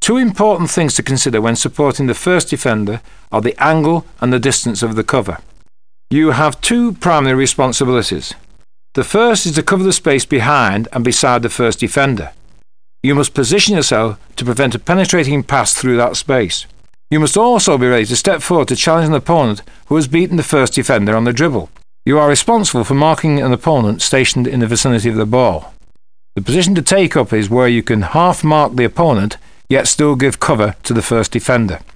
Two important things to consider when supporting the first defender are the angle and the distance of the cover. You have two primary responsibilities. The first is to cover the space behind and beside the first defender. You must position yourself to prevent a penetrating pass through that space. You must also be ready to step forward to challenge an opponent who has beaten the first defender on the dribble. You are responsible for marking an opponent stationed in the vicinity of the ball. The position to take up is where you can half mark the opponent, yet still give cover to the first defender.